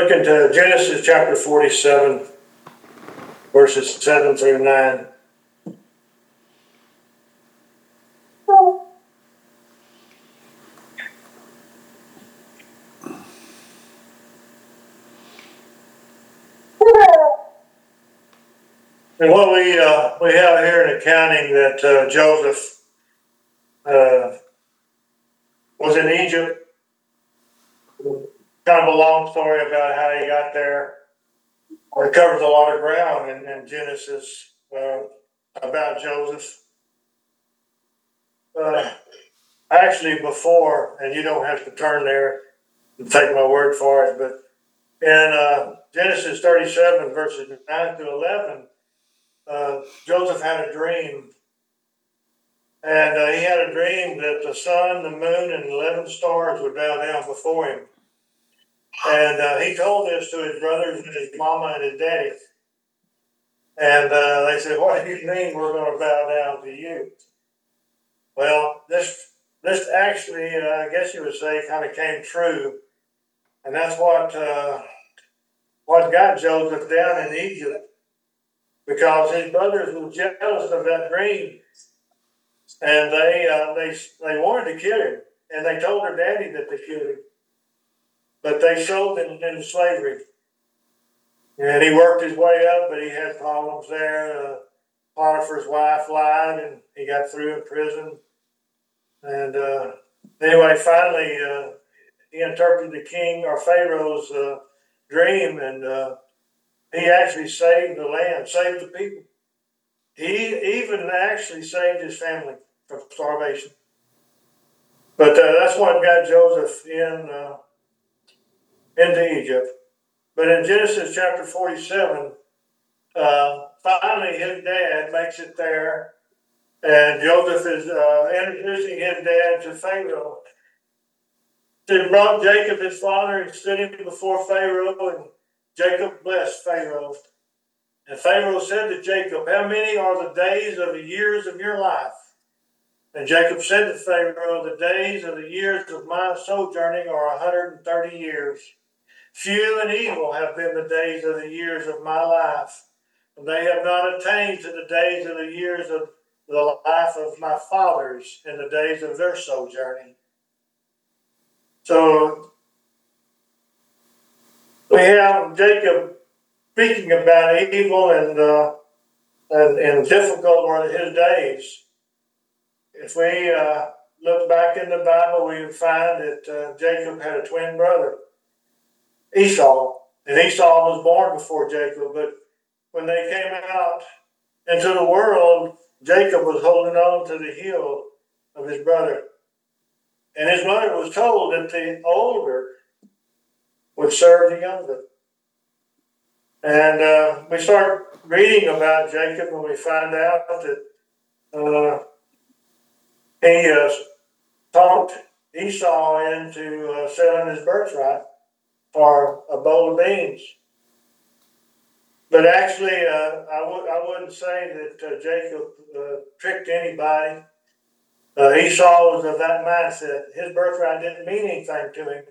Look into Genesis chapter 47, verses 7 through 9. And what we have here an accounting that Joseph was in Egypt. Kind of a long story about how he got there. It covers a lot of ground in Genesis about Joseph. Actually, before, and you don't have to turn there and take my word for it, but in Genesis 37, verses 9 to 11, Joseph had a dream. And he had a dream that the sun, the moon, and 11 stars would bow down before him. And he told this to his brothers and his mama and his daddy. And they said, "What do you mean we're going to bow down to you?" Well, this actually, I guess you would say, kind of came true. And that's what got Joseph down in Egypt, because his brothers were jealous of that dream. And they wanted to kill him. And they told their daddy that they killed him. But they sold him into slavery. And he worked his way up, but he had problems there. Potiphar's wife lied, and he got through in prison. And anyway, finally, he interpreted the king or Pharaoh's dream, and he actually saved the land, saved the people. He even actually saved his family from starvation. But that's what got Joseph into Egypt. But in Genesis chapter 47, finally his dad makes it there, and Joseph is introducing his dad to Pharaoh. He brought Jacob, his father, and stood him before Pharaoh, and Jacob blessed Pharaoh. And Pharaoh said to Jacob, "How many are the days of the years of your life?" And Jacob said to Pharaoh, "The days of the years of my sojourning are 130 years. Few and evil have been the days of the years of my life, and they have not attained to the days of the years of the life of my fathers in the days of their sojourning." So we have Jacob speaking about evil and difficult were his days. If we look back in the Bible, we would find that Jacob had a twin brother, Esau. And Esau was born before Jacob, but when they came out into the world, Jacob was holding on to the heel of his brother. And his mother was told that the older would serve the younger. And we start reading about Jacob, and we find out that he talked Esau into selling his birthright for a bowl of beans. But actually, I wouldn't say that Jacob tricked anybody. Esau was of that mindset. His birthright didn't mean anything to him.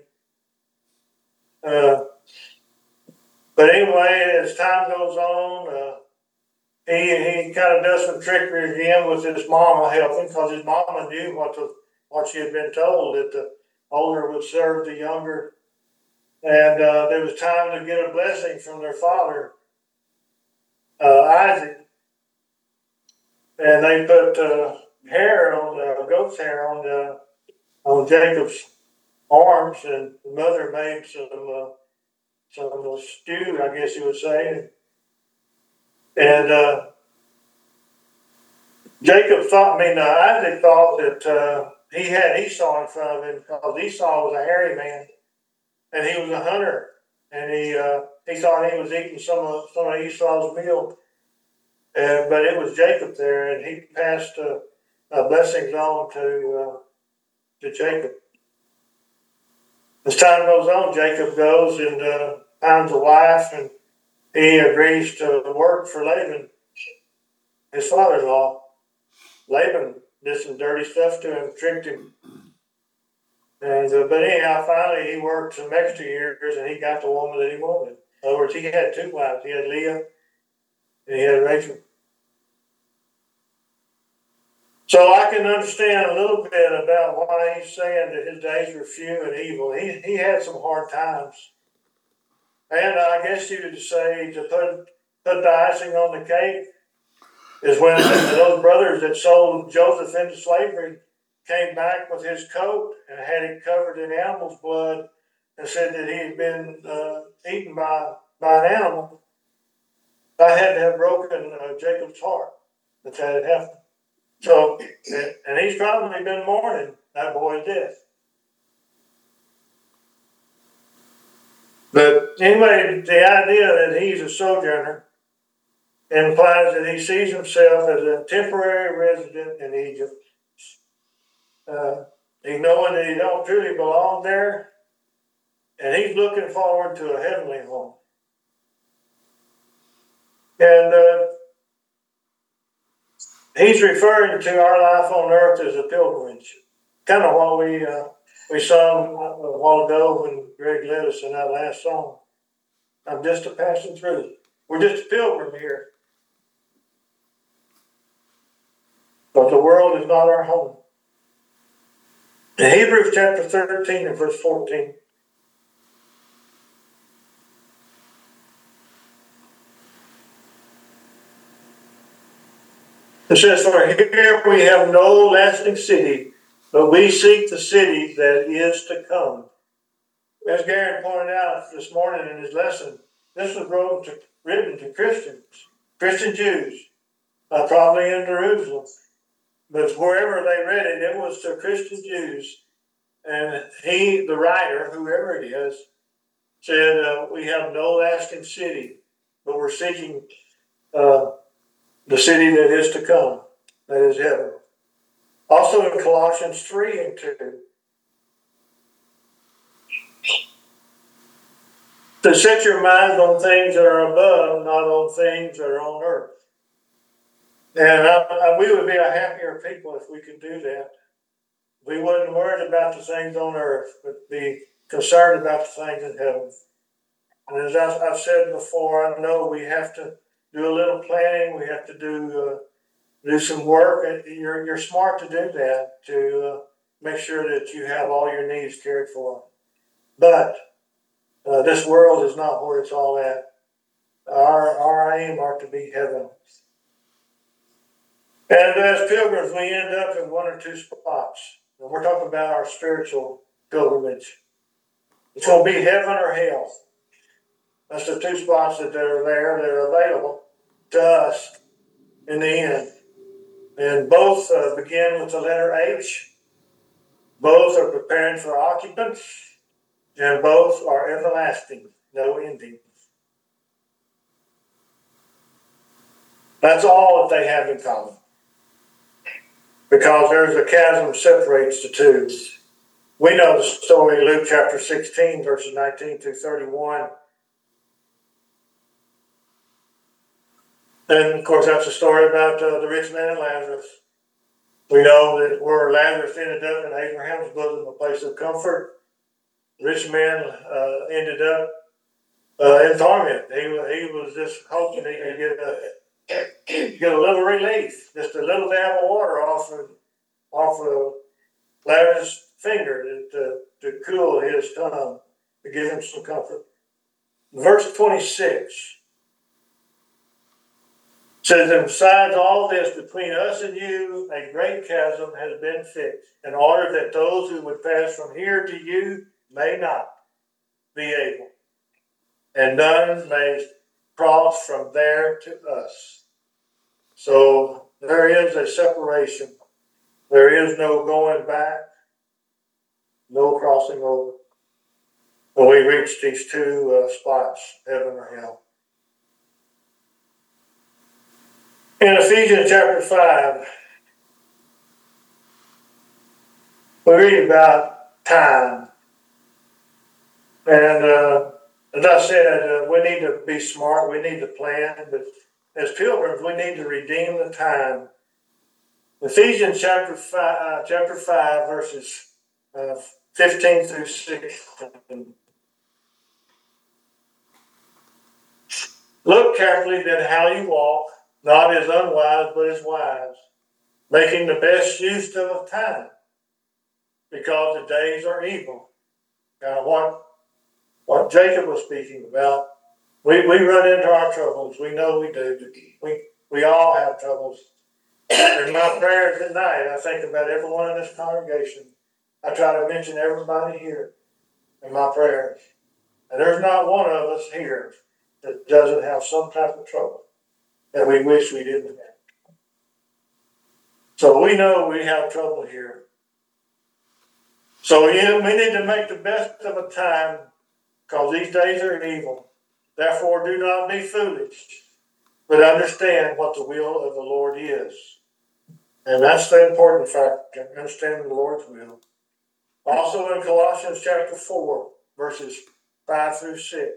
But anyway, as time goes on, he kind of does some trickery again with his mama helping, because his mama knew what she had been told, that the older would serve the younger. And there was time to get a blessing from their father, Isaac. And they put hair on goat's hair on Jacob's arms, and the mother made some stew, I guess you would say. And Isaac thought that he had Esau in front of him, because Esau was a hairy man, and he was a hunter, and he thought he was eating some of Esau's meal. But it was Jacob there, and he passed blessings on to Jacob. As time goes on, Jacob goes and finds a wife, and he agrees to work for Laban, his father-in-law. Laban did some dirty stuff to him, tricked him. And but anyhow, finally he worked some extra years and he got the woman that he wanted. In other words, he had two wives. He had Leah and he had Rachel. So I can understand a little bit about why he's saying that his days were few and evil. He had some hard times. And I guess you could say to put the icing on the cake is when those brothers that sold Joseph into slavery came back with his coat and had it covered in animal's blood and said that he had been eaten by an animal. I had to have broken Jacob's heart that had happened. So, and he's probably been mourning that boy's death. But anyway, the idea that he's a sojourner implies that he sees himself as a temporary resident in Egypt. He knowing that he don't truly belong there, and he's looking forward to a heavenly home. And he's referring to our life on earth as a pilgrimage, kind of what we sung a while ago when Greg led us in that last song. I'm just a passing through. We're just a pilgrim here. But the world is not our home. In Hebrews chapter 13 and verse 14, it says, "For here we have no lasting city, but we seek the city that is to come." As Garen pointed out this morning in his lesson, this was written to Christians, Christian Jews, probably in Jerusalem. But wherever they read it, it was to Christian Jews. And he, the writer, whoever it is, said, we have no lasting city, but we're seeking the city that is to come, that is heaven. Also in Colossians 3 and 2, to set your minds on things that are above, not on things that are on earth. And we would be a happier people if we could do that. We wouldn't worry about the things on earth, but be concerned about the things in heaven. And as I've said before, I know we have to do a little planning. We have to do some work. You're smart to do that, to make sure that you have all your needs cared for. But this world is not where it's all at. Our aim are to be heaven. And as pilgrims, we end up in one or two spots. And we're talking about our spiritual pilgrimage. It's going to be heaven or hell. That's the two spots that are there that are available to us in the end. And both begin with the letter H. Both are preparing for occupants. And both are everlasting, no ending. That's all that they have in common. Because there's a chasm separates the two. We know the story, Luke chapter 16, verses 19 through 31. And, of course, that's a story about the rich man and Lazarus. We know that where Lazarus ended up in Abraham's bosom, a place of comfort, the rich man ended up in torment. He was just hoping he could get a little relief, just a little dab of water off of Lazarus' finger to cool his tongue, to give him some comfort. Verse 26 says, "And besides all this, between us and you, a great chasm has been fixed, in order that those who would pass from here to you may not be able, and none may cross from there to us." So there is a separation. There is no going back, no crossing over, when we reach these two spots, heaven or hell. In Ephesians chapter 5, we read about time. And as I said, we need to be smart, we need to plan, but as pilgrims, we need to redeem the time. Ephesians chapter 5 verses 15 through 16. Look carefully then how you walk, not as unwise, but as wise, making the best use of time, because the days are evil. Now, what Jacob was speaking about, we run into our troubles. We know we do. We all have troubles. In my prayers at night, I think about everyone in this congregation. I try to mention everybody here in my prayers. And there's not one of us here that doesn't have some type of trouble that we wish we didn't have. So we know we have trouble here. So we need to make the best of a time, because these days are evil. Therefore, do not be foolish, but understand what the will of the Lord is. And that's the important factor, understanding the Lord's will. Also in Colossians chapter 4, verses 5 through 6.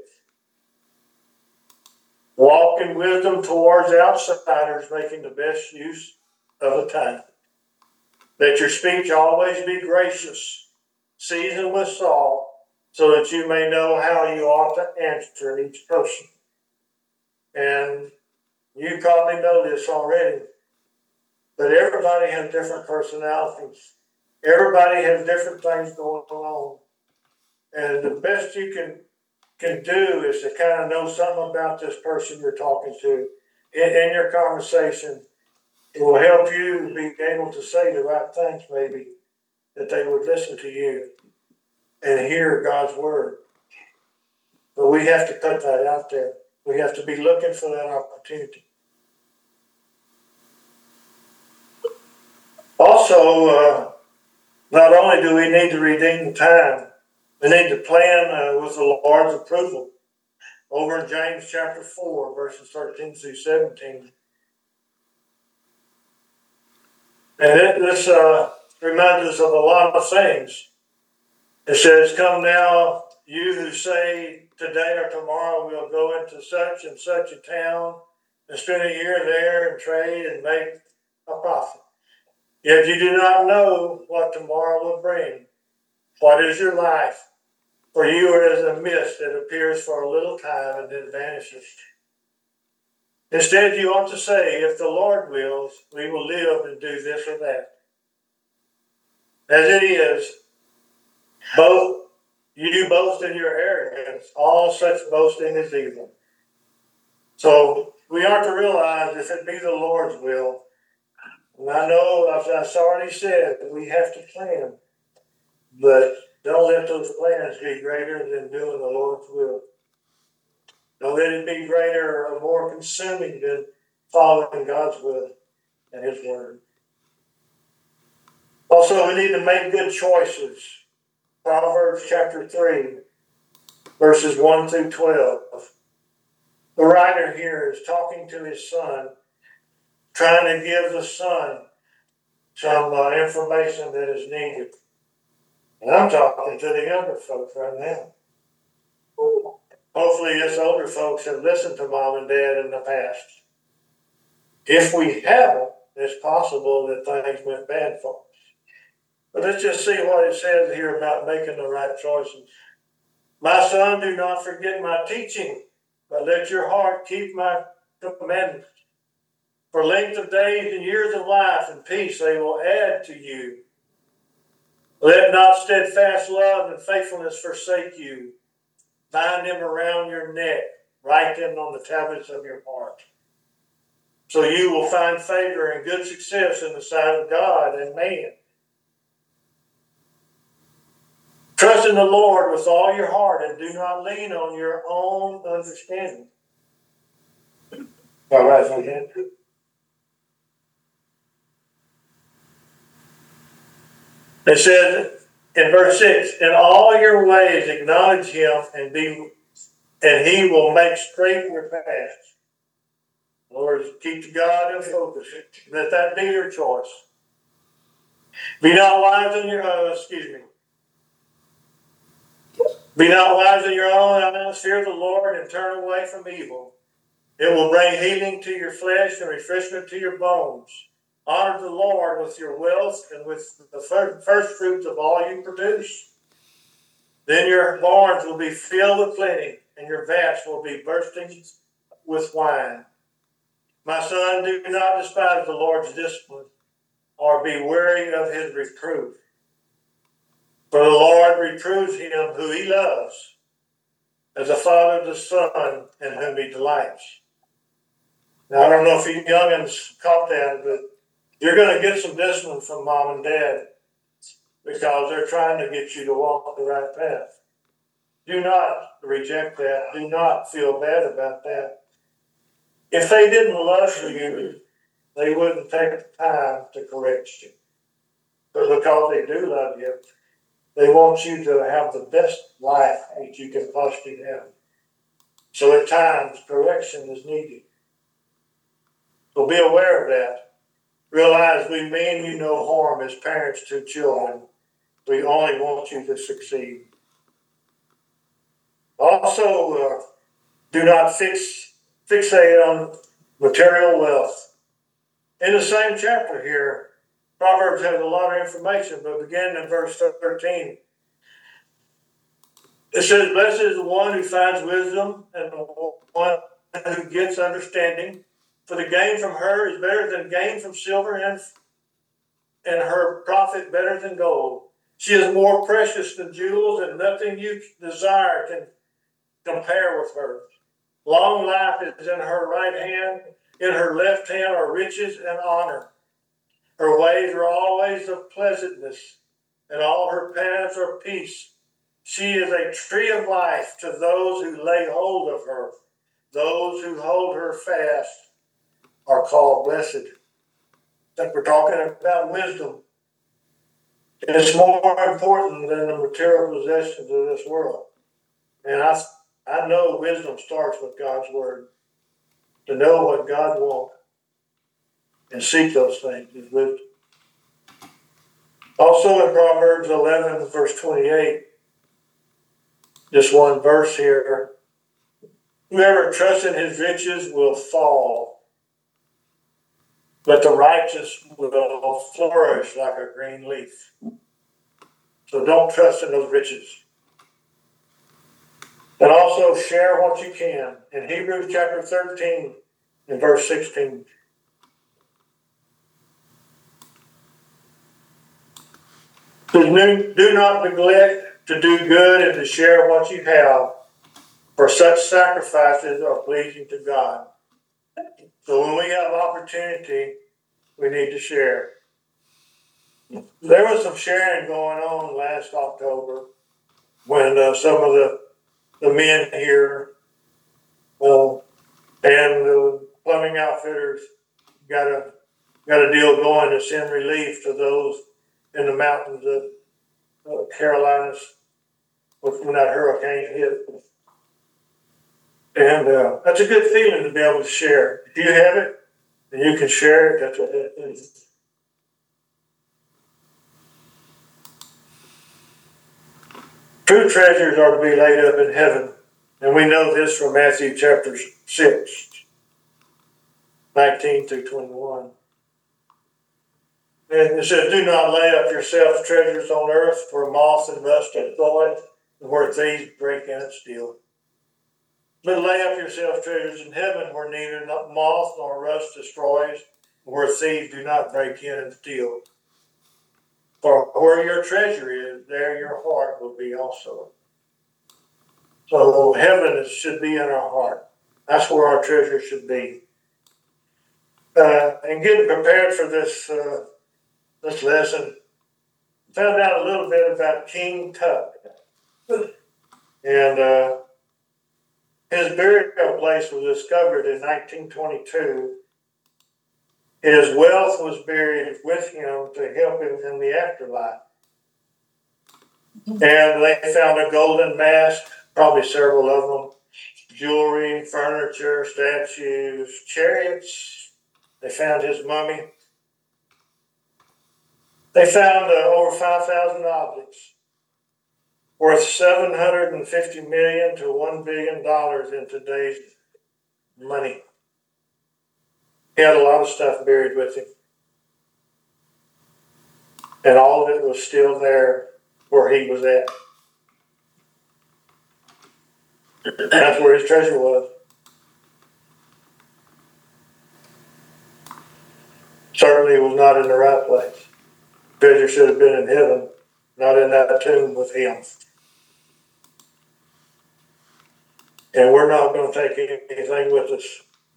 Walk in wisdom towards outsiders, making the best use of the time. Let your speech always be gracious, seasoned with salt, so that you may know how you ought to answer each person. And you probably know this already, but everybody has different personalities. Everybody has different things going on. And the best you can do is to kind of know something about this person you're talking to in your conversation. It will help you be able to say the right things, maybe, that they would listen to you and hear God's word. But we have to put that out there. We have to be looking for that opportunity. Also, not only do we need to redeem the time, we need to plan with the Lord's approval. Over in James chapter 4, verses 13 through 17. And this reminds us of a lot of things. It says, come now, you who say today or tomorrow we'll go into such and such a town and spend a year there and trade and make a profit. Yet you do not know what tomorrow will bring. What is your life? For you are as a mist that appears for a little time and then vanishes. Instead, you ought to say, if the Lord wills, we will live and do this or that. As it is, you boast in your arrogance. All such boasting is evil. So we are to realize, if it be the Lord's will, and I know, as I already said, that we have to plan, but don't let those plans be greater than doing the Lord's will. Don't let it be greater or more consuming than following God's will and His word. Also, we need to make good choices. Proverbs chapter 3, verses 1 through 12. The writer here is talking to his son, trying to give the son some information that is needed. And I'm talking to the younger folks right now. Hopefully us older folks have listened to mom and dad in the past. If we haven't, it's possible that things went bad for us. But let's just see what it says here about making the right choices. My son, do not forget my teaching, but let your heart keep my commandments. For length of days and years of life and peace they will add to you. Let not steadfast love and faithfulness forsake you. Bind them around your neck. Write them on the tablets of your heart. So you will find favor and good success in the sight of God and man. Trust in the Lord with all your heart and do not lean on your own understanding. All right, again. It says in verse 6, in all your ways acknowledge him and he will make straight your paths. Lord, keep God in focus. Let that be your choice. Be not wise in your Be not wise in your own eyes. Fear the Lord and turn away from evil. It will bring healing to your flesh and refreshment to your bones. Honor the Lord with your wealth and with the first fruits of all you produce. Then your barns will be filled with plenty, and your vats will be bursting with wine. My son, do not despise the Lord's discipline, or be weary of his reproof. For the Lord reproves him who he loves, as a father the son in whom he delights. Now, I don't know if you youngins caught that, but you're going to get some discipline from mom and dad because they're trying to get you to walk the right path. Do not reject that. Do not feel bad about that. If they didn't love you, they wouldn't take the time to correct you. But because they do love you, they want you to have the best life that you can possibly have. So at times, correction is needed. So be aware of that. Realize we mean you no harm as parents to children. We only want you to succeed. Also, do not fixate on material wealth. In the same chapter here, Proverbs has a lot of information, but beginning in verse 13, it says, blessed is the one who finds wisdom and the one who gets understanding. For the gain from her is better than gain from silver, and her profit better than gold. She is more precious than jewels, and nothing you desire can compare with her. Long life is in her right hand, in her left hand are riches and honor. Her ways are always of pleasantness, and all her paths are peace. She is a tree of life to those who lay hold of her. Those who hold her fast are called blessed. That we're talking about wisdom. It's more important than the material possessions of this world. And I know wisdom starts with God's word. To know what God wants and seek those things is wisdom. Also in Proverbs 11, verse 28, just one verse here. Whoever trusts in his riches will fall, but the righteous will flourish like a green leaf. So don't trust in those riches. And also share what you can. In Hebrews chapter 13 and verse 16. Do not neglect to do good and to share what you have, for such sacrifices are pleasing to God. So when we have opportunity, we need to share. There was some sharing going on last October when some of the men here and the plumbing outfitters got a deal going to send relief to those in the mountains of Carolinas when that hurricane hit. And that's a good feeling to be able to share. If you have it and you can share it, that's what it is. True treasures are to be laid up in heaven. And we know this from Matthew chapter 6, 19 through 21. And it says, do not lay up yourselves treasures on earth where moth and rust destroy, and where thieves break in and steal. But lay up yourselves treasures in heaven where neither moth nor rust destroys, and where thieves do not break in and steal. For where your treasure is, there your heart will be also. So heaven should be in our heart. That's where our treasure should be. And getting prepared for this lesson, found out a little bit about King Tut. And his burial place was discovered in 1922. His wealth was buried with him to help him in the afterlife. And they found a golden mask, probably several of them, jewelry, furniture, statues, chariots. They found his mummy. They found over 5,000 objects worth $750 million to $1 billion in today's money. He had a lot of stuff buried with him. And all of it was still there where he was at. That's where his treasure was. Certainly it was not in the right place. Treasure should have been in heaven, not in that tomb with him. And we're not going to take anything with us.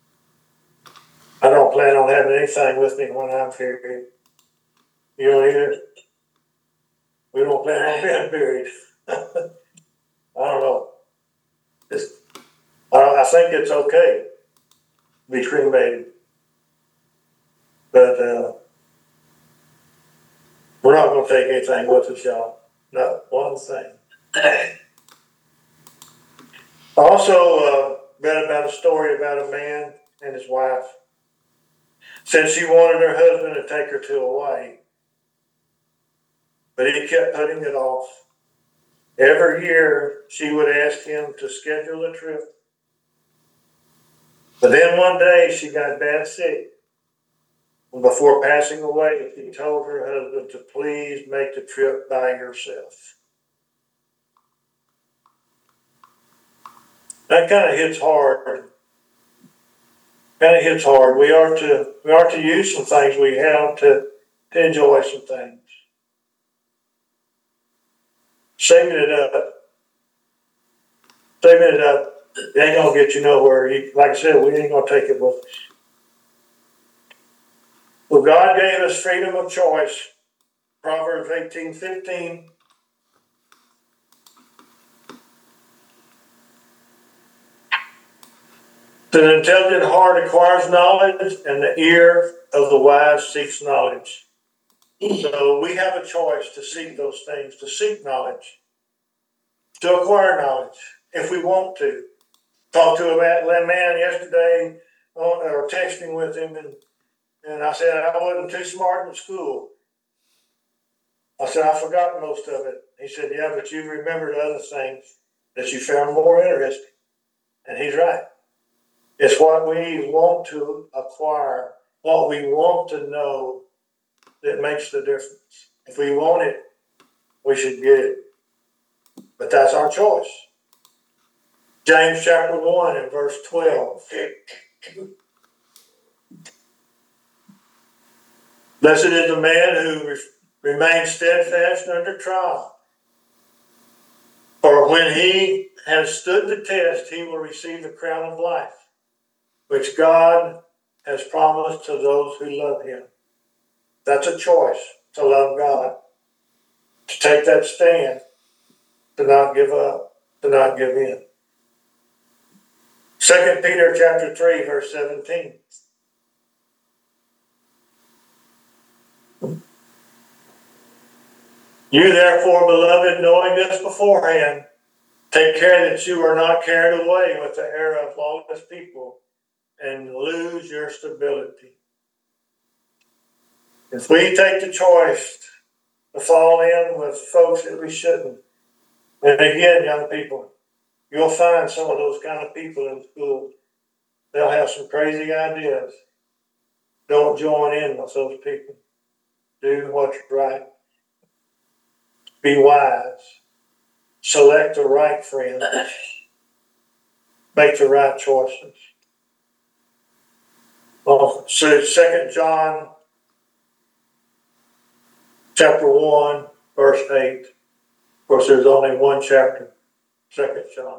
I don't plan on having anything with me when I'm buried. You don't either? We don't plan on being buried. I don't know. I think it's okay to be cremated. But we're not going to take anything with us, y'all. Not one thing. I also read about a story about a man and his wife. Said she wanted her husband to take her to Hawaii, but he kept putting it off. Every year she would ask him to schedule a trip. But then one day she got bad sick. And before passing away, she told her husband to please make the trip by herself. That kind of hits hard. We are to use some things we have to enjoy some things. Saving it up. It ain't gonna get you nowhere. Like I said, we ain't gonna take it with us. Well, God gave us freedom of choice. Proverbs 18:15. The intelligent heart acquires knowledge, and the ear of the wise seeks knowledge. So we have a choice to seek those things, to seek knowledge, to acquire knowledge, if we want to. Talked to a man yesterday, or texting with him, and I said I wasn't too smart in school. I said I forgot most of it. He said, yeah, but you remembered other things that you found more interesting. And he's right. It's what we want to acquire, what we want to know that makes the difference. If we want it, we should get it. But that's our choice. James chapter 1 and verse 12. Blessed is the man who remains steadfast under trial. For when he has stood the test, he will receive the crown of life, which God has promised to those who love him. That's a choice, to love God, to take that stand, to not give up, to not give in. 2 Peter chapter 3, verse 17. You therefore, beloved, knowing this beforehand, take care that you are not carried away with the error of lawless people and lose your stability. If we take the choice to fall in with folks that we shouldn't, and again, young people, you'll find some of those kind of people in school. They'll have some crazy ideas. Don't join in with those people. Do what's right. Be wise. Select the right friends. Make the right choices. Well, so 2 John chapter 1, verse 8. Of course, there's only one chapter, 2 John.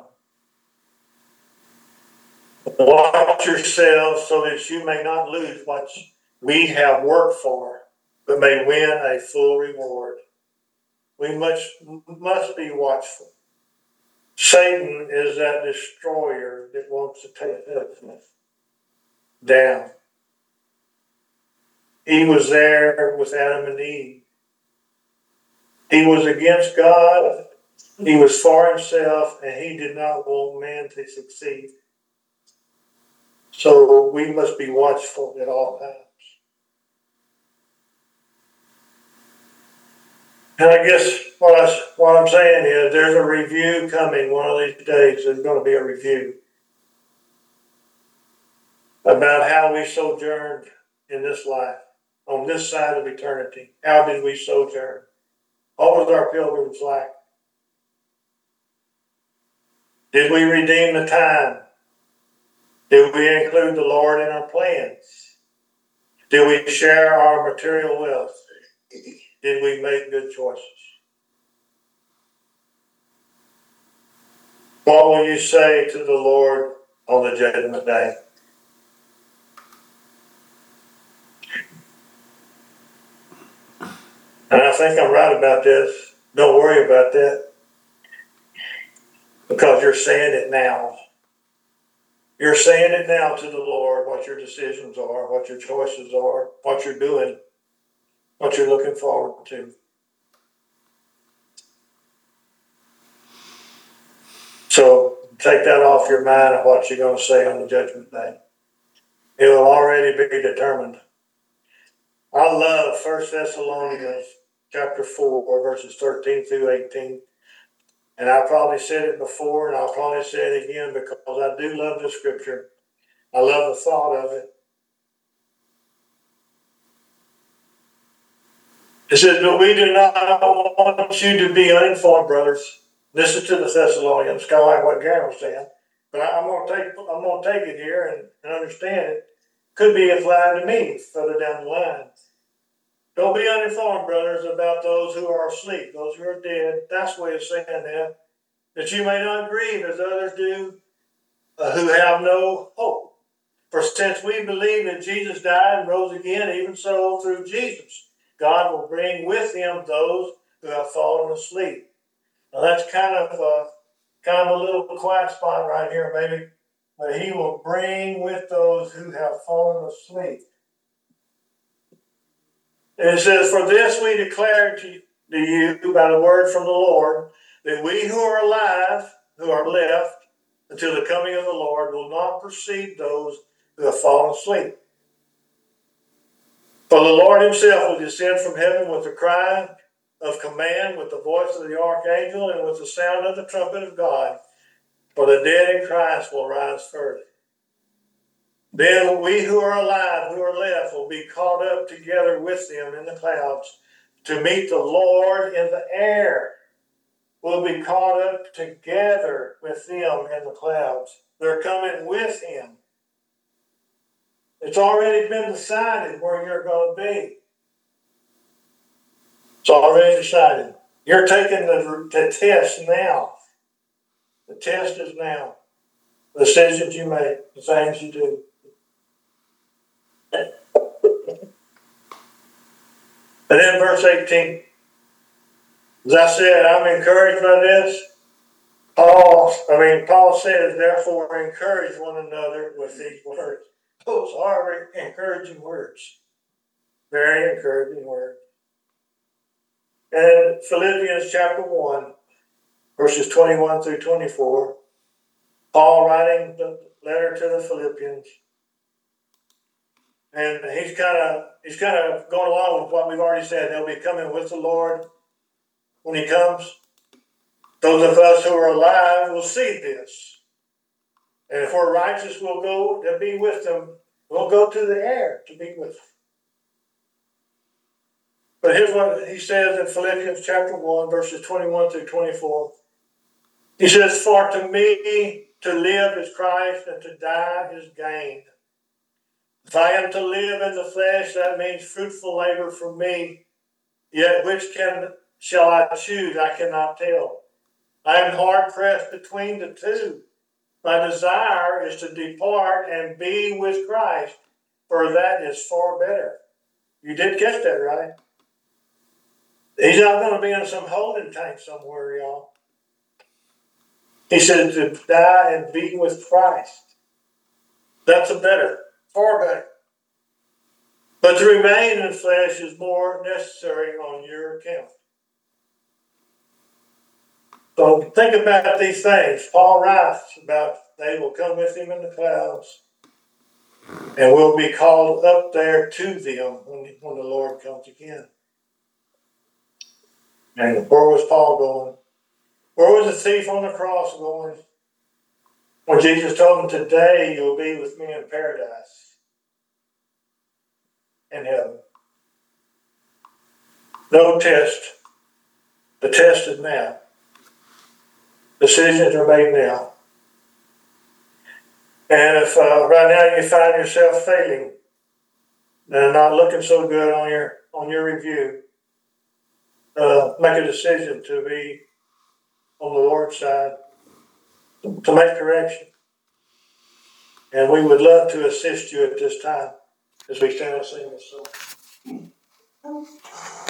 Watch yourselves so that you may not lose what we have worked for, but may win a full reward. We must be watchful. Satan is that destroyer that wants to take us down. He was there with Adam and Eve. He was against God. He was for himself, and he did not want man to succeed. So we must be watchful at all times. And I guess what I'm saying is there's a review coming one of these days. There's going to be a review about how we sojourned in this life, on this side of eternity. How did we sojourn? What was our pilgrim's like? Did we redeem the time? Did we include the Lord in our plans? Did we share our material wealth? Did we make good choices? What will you say to the Lord on the judgment day? And I think I'm right about this. Don't worry about that, because you're saying it now. You're saying it now to the Lord, what your decisions are, what your choices are, what you're doing, what you're looking forward to. So take that off your mind of what you're going to say on the judgment day. It will already be determined. I love 1 Thessalonians chapter 4, verses 13 through 18. And I probably said it before, and I'll probably say it again, because I do love the scripture. I love the thought of it. It says, but we do not want you to be uninformed, brothers. This is to the Thessalonians, kind of like what Gary was saying. But I'm going to take it here and understand it. Could be applying to me further down the line. Don't be uninformed, brothers, about those who are asleep, those who are dead. That's the way of saying that you may not grieve as others do, who have no hope. For since we believe that Jesus died and rose again, even so through Jesus, God will bring with him those who have fallen asleep. Now that's kind of a little quiet spot right here, maybe. But he will bring with those who have fallen asleep. And it says, for this we declare to you by the word from the Lord, that we who are alive, who are left until the coming of the Lord, will not precede those who have fallen asleep. For the Lord himself will descend from heaven with a cry of command, with the voice of the archangel, and with the sound of the trumpet of God. For the dead in Christ will rise first. Then we who are alive, who are left, will be caught up together with them in the clouds to meet the Lord in the air. We'll be caught up together with them in the clouds. They're coming with him. It's already been decided where you're going to be. It's already decided. You're taking the test now. The test is now. The decisions you make, the things you do. And then verse 18. As I said, I'm encouraged by this. Paul says, therefore encourage one another with these words. Those are encouraging words. Very encouraging words. And Philippians chapter 1, verses 21 through 24, Paul writing the letter to the Philippians. And he's kind of going along with what we've already said. They'll be coming with the Lord when he comes. Those of us who are alive will see this. And if we're righteous, we'll go to be with them. We'll go to the air to be with them. But here's what he says in Philippians chapter 1, verses 21 through 24. He says, for to me to live is Christ, and to die is gain. If I am to live in the flesh, that means fruitful labor for me. Yet which shall I choose? I cannot tell. I am hard pressed between the two. My desire is to depart and be with Christ, for that is far better. You did catch that, right? He's not going to be in some holding tank somewhere, y'all. He said to die and be with Christ. That's a better, far better. But to remain in flesh is more necessary on your account. So think about these things. Paul writes about they will come with him in the clouds, and we'll be called up there to them when the Lord comes again. And where was Paul going? Where was the thief on the cross going? When Jesus told him, today you'll be with me in paradise, in heaven. No test. The test is now. Decisions are made now. And if right now you find yourself failing and not looking so good on your review, make a decision to be on the Lord's side, to make correction. And we would love to assist you at this time as we stand and sing this song.